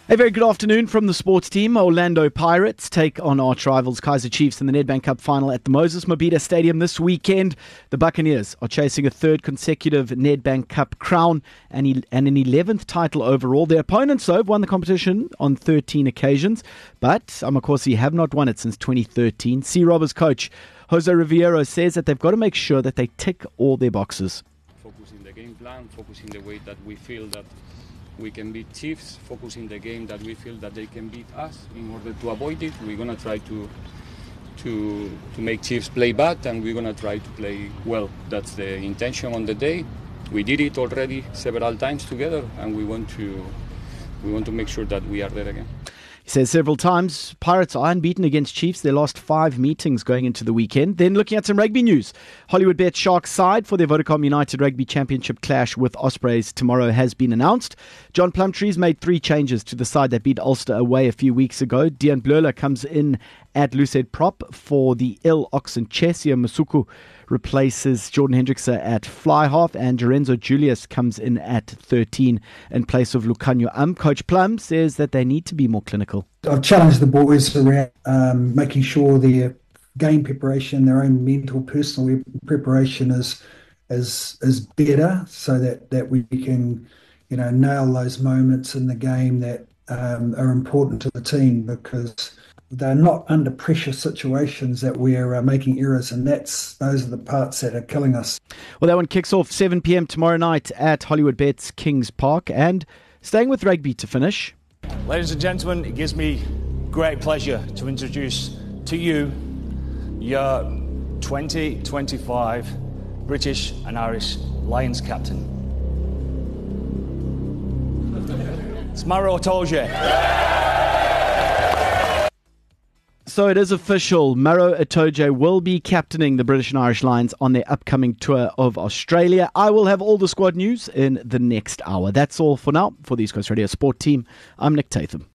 A very good afternoon from the sports team. Orlando Pirates take on arch rivals Kaizer Chiefs in the Nedbank Cup final at the Moses Mabhida Stadium this weekend. The Buccaneers are chasing a third consecutive Nedbank Cup crown and an 11th title overall. Their opponents, though, have won the competition on 13 occasions, but Amakosi have not won it since 2013. Sea Robbers coach Jose Riviero says that they've got to make sure that they tick all their boxes. Focusing the game plan, focusing the way that we feel that we can beat Chiefs, focusing the game that we feel that they can beat us. In order to avoid it, we're going to try to make Chiefs play bad, and we're going to try to play well. That's the intention on the day. We did it already several times together, and we want to make sure that we are there again. He says several times Pirates are unbeaten against Chiefs. Their last 5 meetings going into the weekend. Then looking at some rugby news. Hollywoodbet Sharks side for their Vodacom United Rugby Championship clash with Ospreys tomorrow has been announced. John Plumtree's made 3 changes to the side that beat Ulster away a few weeks ago. Dean Blurler comes in at loosehead prop for the ill Oxen Chesia. Masuku replaces Jordan Hendrickse at fly half, and Lorenzo Julius comes in at 13 in place of Lucanio. Coach Plum says that they need to be more clinical. I've challenged the boys around making sure their game preparation, their own mental, personal preparation is better, so that we can, nail those moments in the game that are important to the team, because they're not under pressure situations that we're making errors, and those are the parts that are killing us. Well, that one kicks off 7 p.m. tomorrow night at Hollywoodbet's Kings Park. And staying with rugby to finish. Ladies and gentlemen, it gives me great pleasure to introduce to you your 2025 British and Irish Lions captain. It's Maro Itoje. So it is official. Maro Itoje will be captaining the British and Irish Lions on their upcoming tour of Australia. I will have all the squad news in the next hour. That's all for now. For the East Coast Radio Sport team, I'm Nick Tatham.